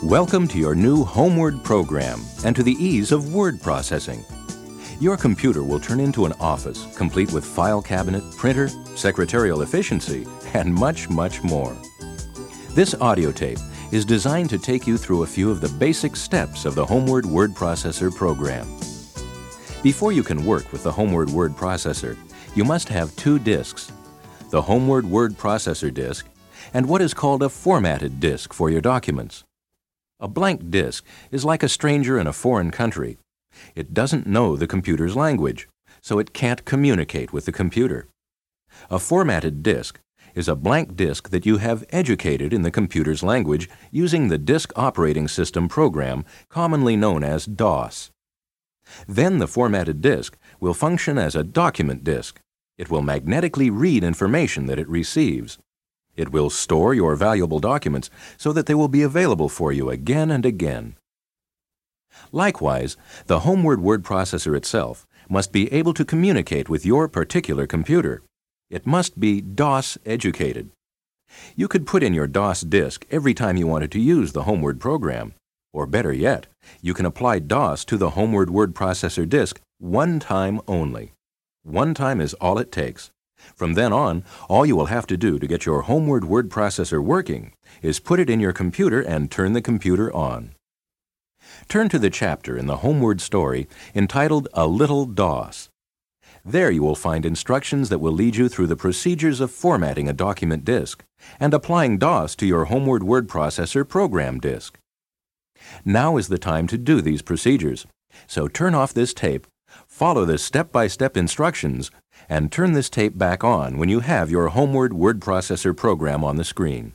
Welcome to your new Homeward program and to the ease of word processing. Your computer will turn into an office complete with file cabinet, printer, secretarial efficiency, and much, much more. This audio tape is designed to take you through a few of the basic steps of the Homeward Word Processor program. Before you can work with the Homeward Word Processor, you must have two disks, the Homeward Word Processor disk and what is called a formatted disk for your documents. A blank disk is like a stranger in a foreign country. It doesn't know the computer's language, so it can't communicate with the computer. A formatted disk is a blank disk that you have educated in the computer's language using the Disk Operating System program commonly known as DOS. Then the formatted disk will function as a document disk. It will magnetically read information that it receives. It will store your valuable documents so that they will be available for you again and again. Likewise, the Homeward Word Processor itself must be able to communicate with your particular computer. It must be DOS educated. You could put in your DOS disk every time you wanted to use the Homeward program. Or better yet, you can apply DOS to the Homeward Word Processor disk one time only. One time is all it takes. From then on, all you will have to do to get your Homeward Word Processor working is put it in your computer and turn the computer on. Turn to the chapter in the Homeward story entitled A Little DOS. There you will find instructions that will lead you through the procedures of formatting a document disk and applying DOS to your Homeward Word Processor program disk. Now is the time to do these procedures, so turn off this tape, follow the step-by-step instructions, and turn this tape back on when you have your Homeward Word Processor program on the screen.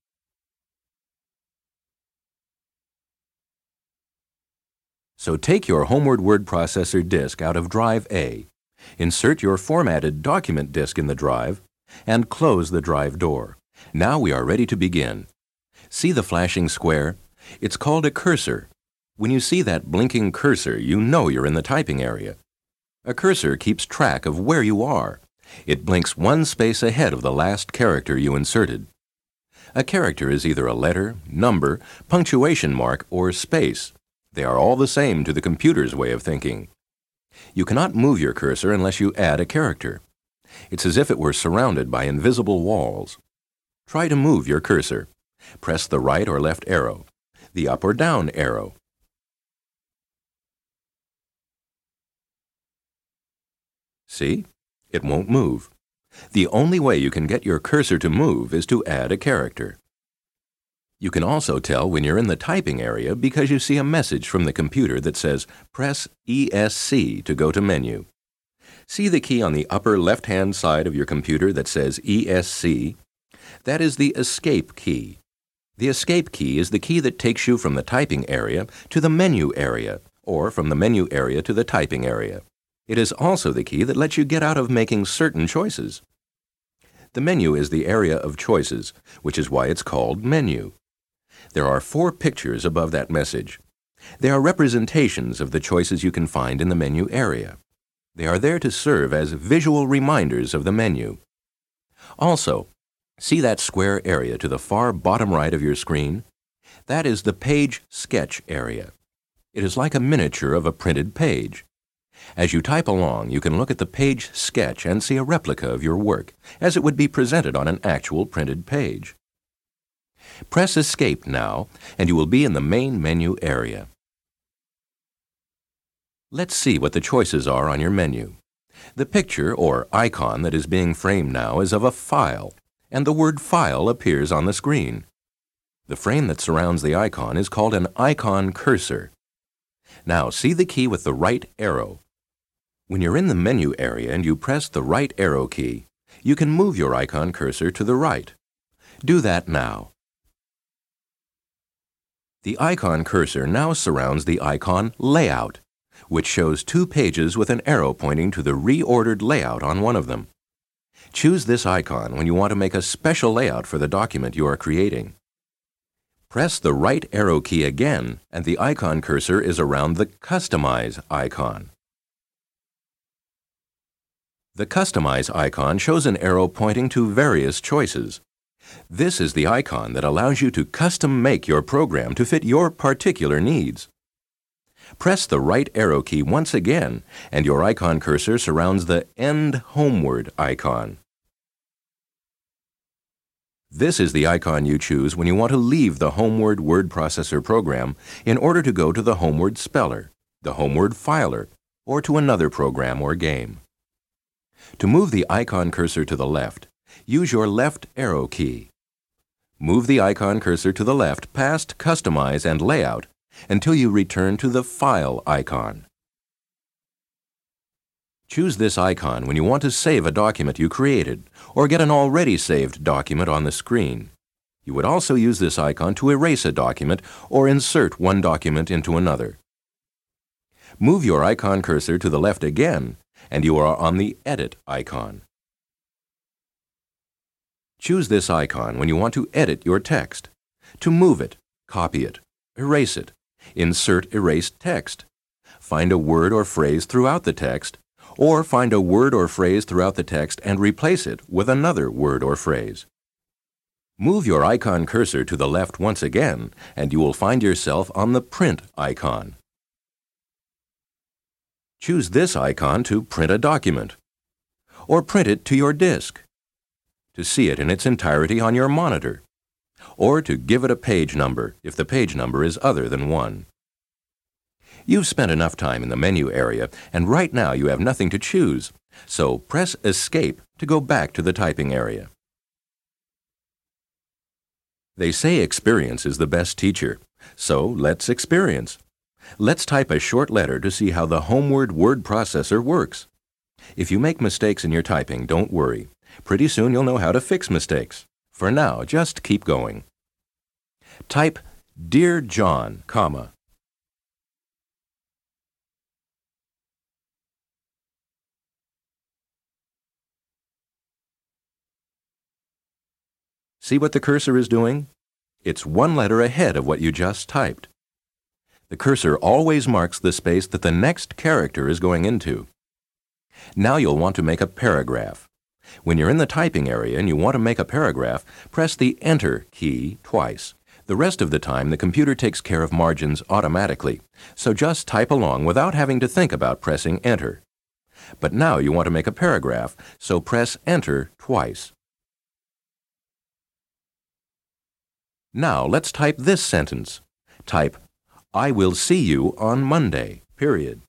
So take your Homeward Word Processor disk out of Drive A, insert your formatted document disk in the drive, and close the drive door. Now we are ready to begin. See the flashing square? It's called a cursor. When you see that blinking cursor, you know you're in the typing area. A cursor keeps track of where you are. It blinks one space ahead of the last character you inserted. A character is either a letter, number, punctuation mark, or space. They are all the same to the computer's way of thinking. You cannot move your cursor unless you add a character. It's as if it were surrounded by invisible walls. Try to move your cursor. Press the right or left arrow, the up or down arrow. See? It won't move. The only way you can get your cursor to move is to add a character. You can also tell when you're in the typing area because you see a message from the computer that says, press ESC to go to menu. See the key on the upper left-hand side of your computer that says ESC? That is the escape key. The escape key is the key that takes you from the typing area to the menu area, or from the menu area to the typing area. It is also the key that lets you get out of making certain choices. The menu is the area of choices, which is why it's called menu. There are 4 pictures above that message. They are representations of the choices you can find in the menu area. They are there to serve as visual reminders of the menu. Also, see that square area to the far bottom right of your screen? That is the Page Sketch area. It is like a miniature of a printed page. As you type along, you can look at the page sketch and see a replica of your work, as it would be presented on an actual printed page. Press Escape now, and you will be in the main menu area. Let's see what the choices are on your menu. The picture or icon that is being framed now is of a file, and the word File appears on the screen. The frame that surrounds the icon is called an icon cursor. Now see the key with the right arrow. When you're in the menu area and you press the right arrow key, you can move your icon cursor to the right. Do that now. The icon cursor now surrounds the icon Layout, which shows 2 pages with an arrow pointing to the reordered layout on one of them. Choose this icon when you want to make a special layout for the document you are creating. Press the right arrow key again, and the icon cursor is around the Customize icon. The Customize icon shows an arrow pointing to various choices. This is the icon that allows you to custom make your program to fit your particular needs. Press the right arrow key once again, and your icon cursor surrounds the End Homeward icon. This is the icon you choose when you want to leave the Homeward word processor program in order to go to the Homeward Speller, the Homeward Filer, or to another program or game. To move the icon cursor to the left, use your left arrow key. Move the icon cursor to the left past Customize and Layout until you return to the File icon. Choose this icon when you want to save a document you created or get an already saved document on the screen. You would also use this icon to erase a document or insert one document into another. Move your icon cursor to the left again, and you are on the Edit icon. Choose this icon when you want to edit your text. To move it, copy it, erase it, insert erased text, find a word or phrase throughout the text, or find a word or phrase throughout the text and replace it with another word or phrase. Move your icon cursor to the left once again, and you will find yourself on the Print icon. Choose this icon to print a document, or print it to your disk, to see it in its entirety on your monitor, or to give it a page number if the page number is other than 1. You've spent enough time in the menu area, and right now you have nothing to choose, so press Escape to go back to the typing area. They say experience is the best teacher, so let's experience. Let's type a short letter to see how the Homeward word processor works. If you make mistakes in your typing, don't worry. Pretty soon you'll know how to fix mistakes. For now, just keep going. Type Dear John, comma. See what the cursor is doing? It's one letter ahead of what you just typed. The cursor always marks the space that the next character is going into. Now you'll want to make a paragraph. When you're in the typing area and you want to make a paragraph, press the Enter key twice. The rest of the time, the computer takes care of margins automatically, so just type along without having to think about pressing Enter. But now you want to make a paragraph, so press Enter twice. Now let's type this sentence. Type, I will see you on Monday, period.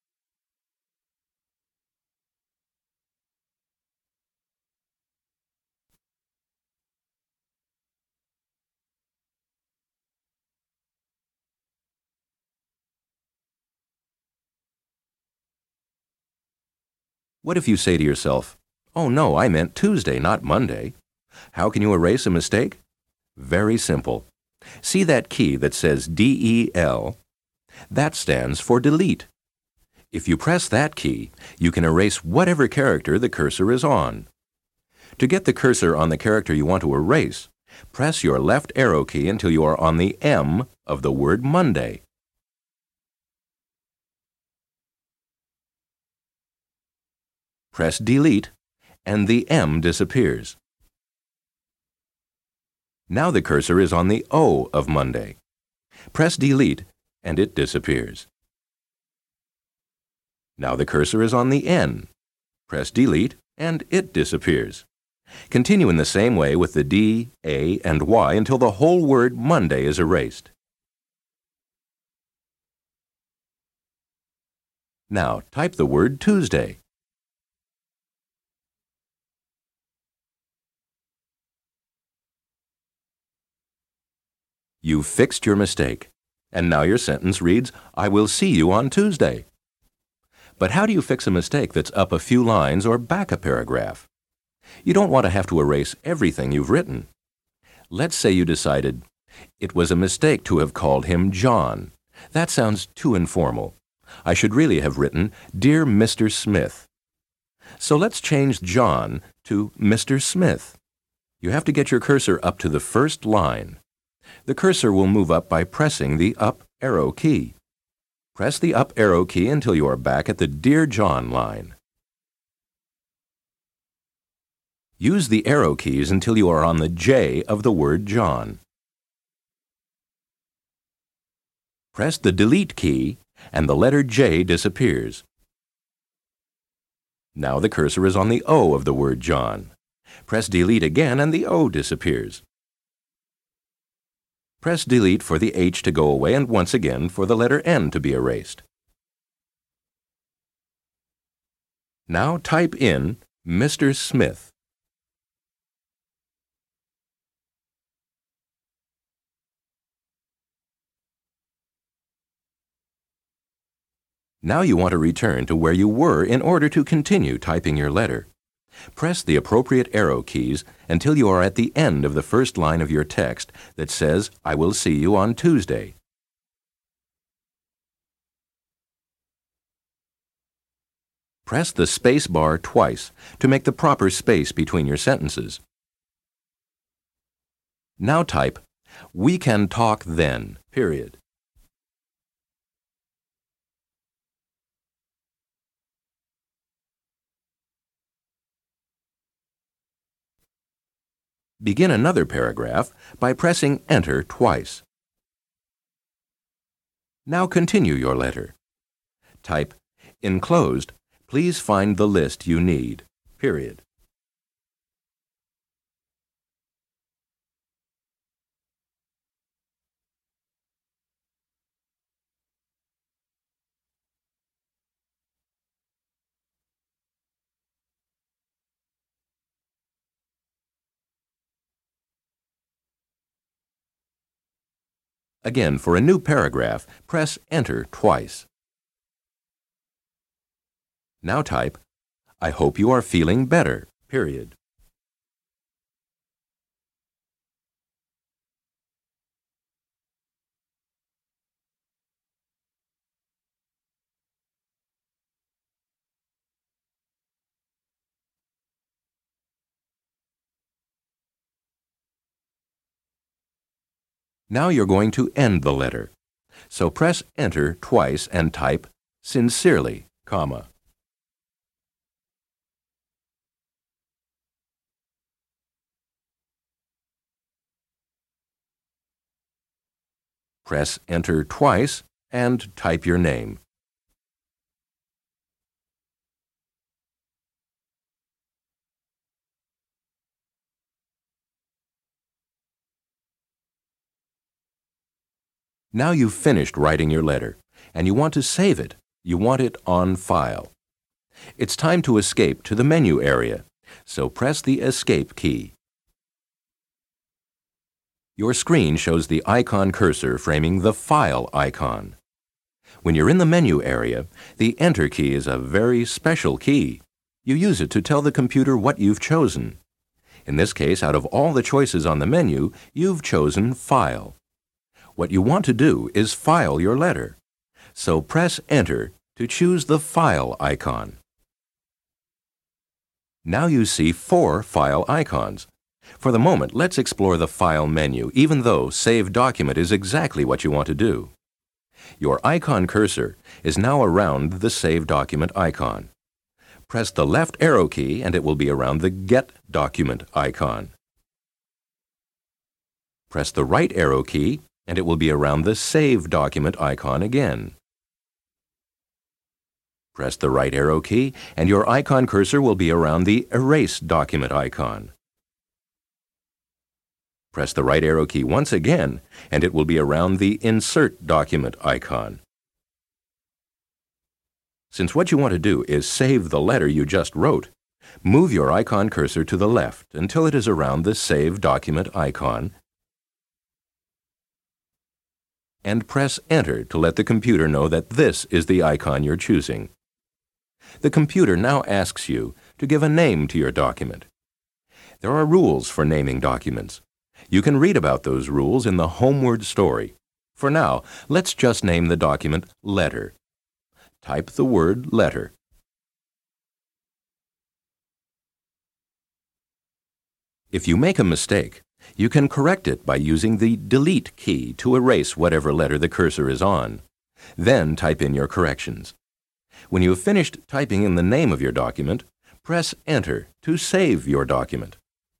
What if you say to yourself, oh no, I meant Tuesday, not Monday? How can you erase a mistake? Very simple. See that key that says DEL? That stands for delete. If you press that key, you can erase whatever character the cursor is on. To get the cursor on the character you want to erase, press your left arrow key until you are on the M of the word Monday. Press Delete, and the M disappears. Now the cursor is on the O of Monday. Press Delete, and it disappears. Now the cursor is on the N. Press Delete, and it disappears. Continue in the same way with the D, A, and Y until the whole word Monday is erased. Now type the word Tuesday. You've fixed your mistake, and now your sentence reads, I will see you on Tuesday. But how do you fix a mistake that's up a few lines or back a paragraph? You don't want to have to erase everything you've written. Let's say you decided, it was a mistake to have called him John. That sounds too informal. I should really have written, Dear Mr. Smith. So let's change John to Mr. Smith. You have to get your cursor up to the first line. The cursor will move up by pressing the up arrow key. Press the up arrow key until you are back at the Dear John line. Use the arrow keys until you are on the J of the word John. Press the Delete key and the letter J disappears. Now the cursor is on the O of the word John. Press Delete again and the O disappears. Press Delete for the H to go away and once again for the letter N to be erased. Now type in Mr. Smith. Now you want to return to where you were in order to continue typing your letter. Press the appropriate arrow keys until you are at the end of the first line of your text that says, "I will see you on Tuesday." Press the space bar twice to make the proper space between your sentences. Now type, "We can talk then, period." Begin another paragraph by pressing Enter twice. Now continue your letter. Type, "Enclosed, please find the list you need, period." Again, for a new paragraph, press Enter twice. Now type, "I hope you are feeling better, period." Now you're going to end the letter. So press Enter twice and type, "Sincerely, comma." Press Enter twice and type your name. Now you've finished writing your letter, and you want to save it. You want it on file. It's time to escape to the menu area, so press the Escape key. Your screen shows the icon cursor framing the File icon. When you're in the menu area, the Enter key is a very special key. You use it to tell the computer what you've chosen. In this case, out of all the choices on the menu, you've chosen File. What you want to do is file your letter. So press Enter to choose the File icon. Now you see 4 file icons. For the moment, let's explore the File menu, even though Save Document is exactly what you want to do. Your icon cursor is now around the Save Document icon. Press the left arrow key and it will be around the Get Document icon. Press the right arrow key and it will be around the Save Document icon again. Press the right arrow key and your icon cursor will be around the Erase Document icon. Press the right arrow key once again and it will be around the Insert Document icon. Since what you want to do is save the letter you just wrote, move your icon cursor to the left until it is around the Save Document icon and press Enter to let the computer know that this is the icon you're choosing. The computer now asks you to give a name to your document. There are rules for naming documents. You can read about those rules in the Homeward story. For now, let's just name the document Letter. Type the word Letter. If you make a mistake, you can correct it by using the Delete key to erase whatever letter the cursor is on. Then type in your corrections. When you have finished typing in the name of your document, Press Enter to save your document.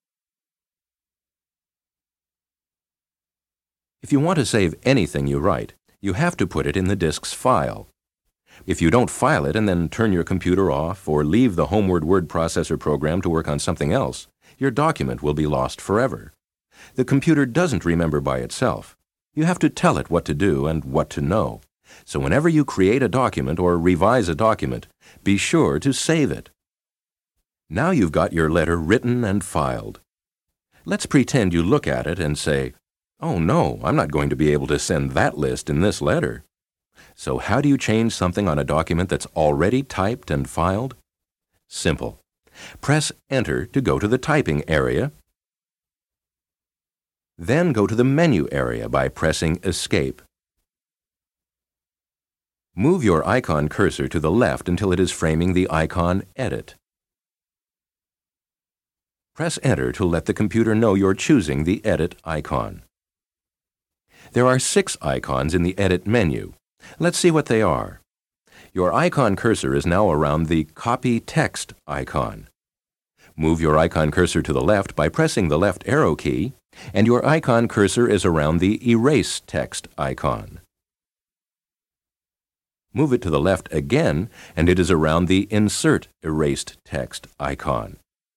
If you want to save anything you write, you have to put it in the disk's file. If you don't file it and then turn your computer off or leave the Homeward word processor program to work on something else, your document will be lost forever. The computer doesn't remember by itself. You have to tell it what to do and what to know. So whenever you create a document or revise a document, be sure to save it. Now you've got your letter written and filed. Let's pretend you look at it and say, "Oh no, I'm not going to be able to send that list in this letter." So how do you change something on a document that's already typed and filed? Simple. Press Enter to go to the typing area. Then go to the menu area by pressing Escape. Move your icon cursor to the left until it is framing the icon Edit. Press Enter to let the computer know you're choosing the Edit icon. There are 6 icons in the Edit menu. Let's see what they are. Your icon cursor is now around the Copy Text icon. Move your icon cursor to the left by pressing the left arrow key, and your icon cursor is around the Erase Text icon. Move it to the left again, and it is around the Insert Erased Text icon.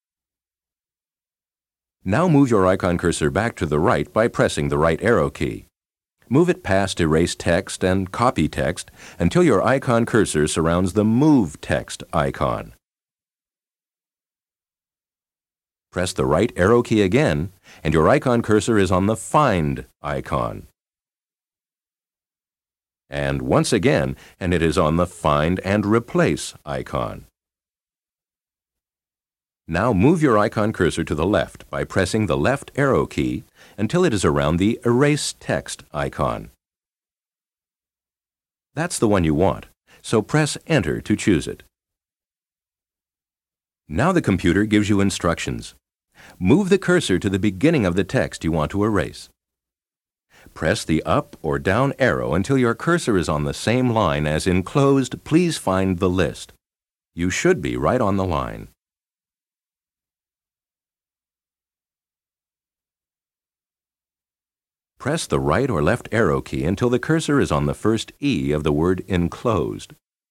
Now move your icon cursor back to the right by pressing the right arrow key. Move it past Erase Text and Copy Text until your icon cursor surrounds the Move Text icon. Press the right arrow key again, and your icon cursor is on the Find icon. And once again, and it is on the Find and Replace icon. Now move your icon cursor to the left by pressing the left arrow key until it is around the Erase Text icon. That's the one you want, so press Enter to choose it. Now the computer gives you instructions. Move the cursor to the beginning of the text you want to erase. Press the up or down arrow until your cursor is on the same line as enclosed Please find the list. You should be right on the line. Press the right or left arrow key until the cursor is on the first E of the word Enclosed.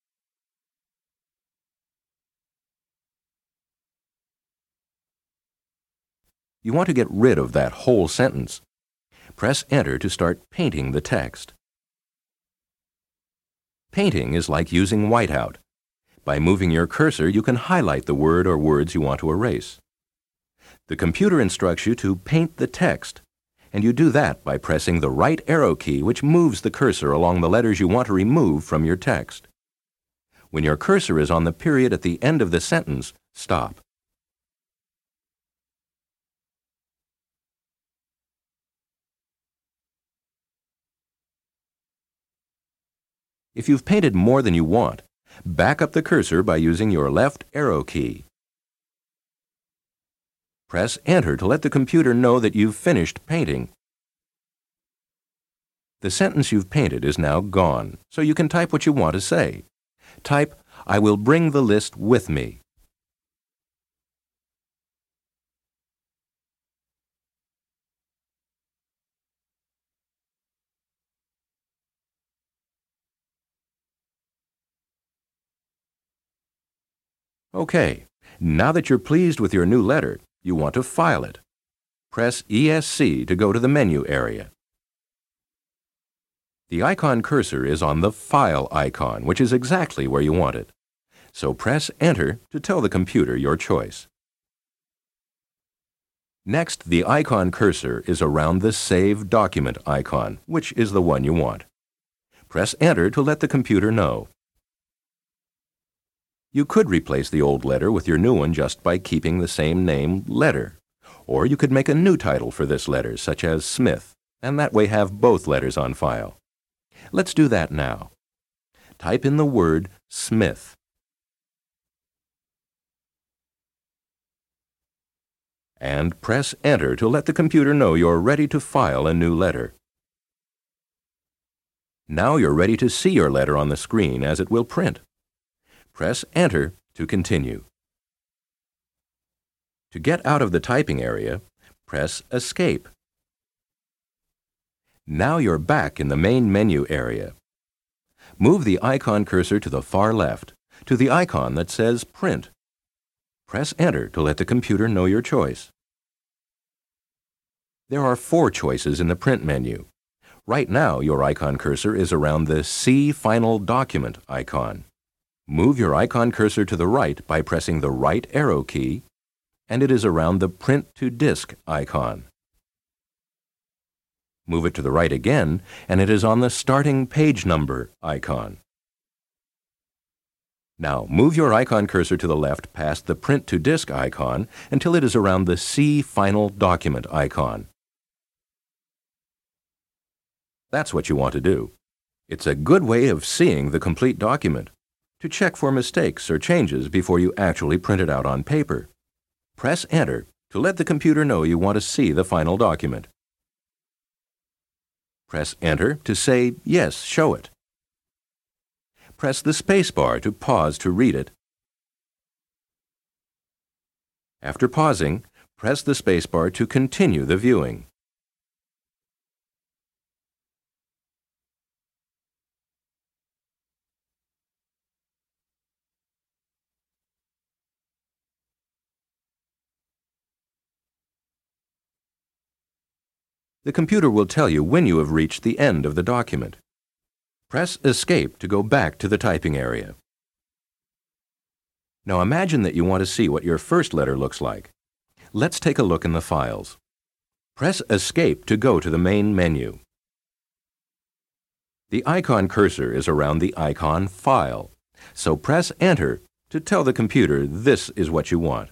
You want to get rid of that whole sentence. Press Enter to start painting the text. Painting is like using whiteout. By moving your cursor, you can highlight the word or words you want to erase. The computer instructs you to paint the text, and you do that by pressing the right arrow key, which moves the cursor along the letters you want to remove from your text. When your cursor is on the period at the end of the sentence, stop. If you've painted more than you want, back up the cursor by using your left arrow key. Press Enter to let the computer know that you've finished painting. The sentence you've painted is now gone, so you can type what you want to say. Type, "I will bring the list with me." Okay, now that you're pleased with your new letter, you want to file it. Press ESC to go to the menu area. The icon cursor is on the File icon, which is exactly where you want it. So press Enter to tell the computer your choice. Next, the icon cursor is around the Save Document icon, which is the one you want. Press Enter to let the computer know. You could replace the old letter with your new one just by keeping the same name, Letter. Or you could make a new title for this letter, such as Smith, and that way have both letters on file. Let's do that now. Type in the word Smith. And press Enter to let the computer know you're ready to file a new letter. Now you're ready to see your letter on the screen as it will print. Press Enter to continue. To get out of the typing area, press Escape. Now you're back in the main menu area. Move the icon cursor to the far left, to the icon that says Print. Press Enter to let the computer know your choice. There are 4 choices in the Print menu. Right now, your icon cursor is around the See Final Document icon. Move your icon cursor to the right by pressing the right arrow key, and it is around the Print to Disk icon. Move it to the right again, and it is on the Starting Page Number icon. Now, move your icon cursor to the left past the Print to Disk icon until it is around the See Final Document icon. That's what you want to do. It's a good way of seeing the complete document, to check for mistakes or changes before you actually print it out on paper. Press Enter to let the computer know you want to see the final document. Press Enter to say, Yes, show it. Press the space bar to pause to read it. After pausing, press the space bar to continue the viewing. The computer will tell you when you have reached the end of the document. Press Escape to go back to the typing area. Now imagine that you want to see what your first letter looks like. Let's take a look in the files. Press Escape to go to the main menu. The icon cursor is around the icon File, so press Enter to tell the computer this is what you want.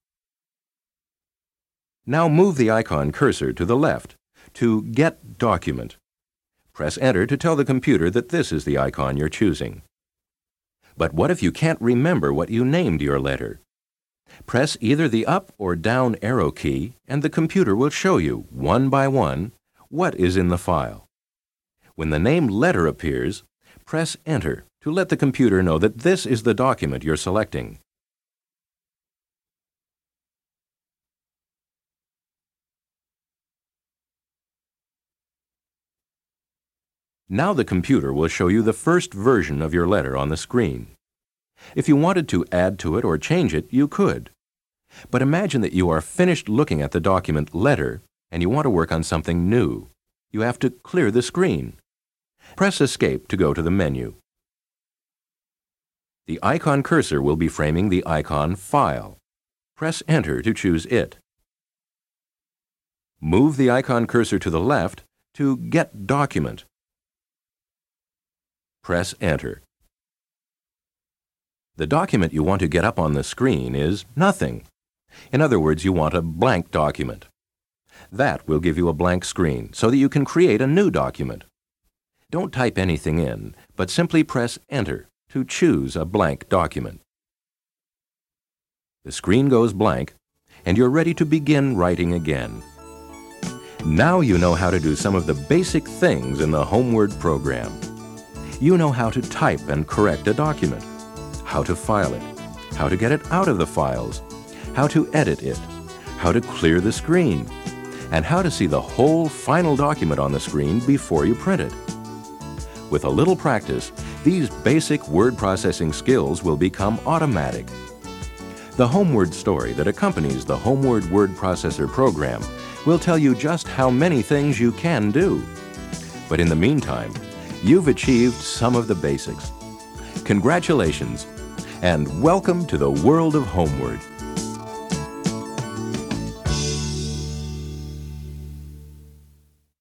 Now move the icon cursor to the left to Get Document. Press Enter to tell the computer that this is the icon you're choosing. But what if you can't remember what you named your letter? Press either the up or down arrow key and the computer will show you, one by one, what is in the file. When the named letter appears, press Enter to let the computer know that this is the document you're selecting. Now the computer will show you the first version of your letter on the screen. If you wanted to add to it or change it, you could. But imagine that you are finished looking at the document Letter and you want to work on something new. You have to clear the screen. Press Escape to go to the menu. The icon cursor will be framing the icon File. Press Enter to choose it. Move the icon cursor to the left to Get Document. Press Enter. The document you want to get up on the screen is nothing. In other words, you want a blank document. That will give you a blank screen so that you can create a new document. Don't type anything in, but simply press Enter to choose a blank document. The screen goes blank, and you're ready to begin writing again. Now you know how to do some of the basic things in the HomeWord program. You know how to type and correct a document, how to file it, how to get it out of the files, how to edit it, how to clear the screen, and how to see the whole final document on the screen before you print it. With a little practice, these basic word processing skills will become automatic. The HomeWord story that accompanies the HomeWord word processor program will tell you just how many things you can do. But in the meantime, you've achieved some of the basics. Congratulations, and welcome to the world of HomeWord.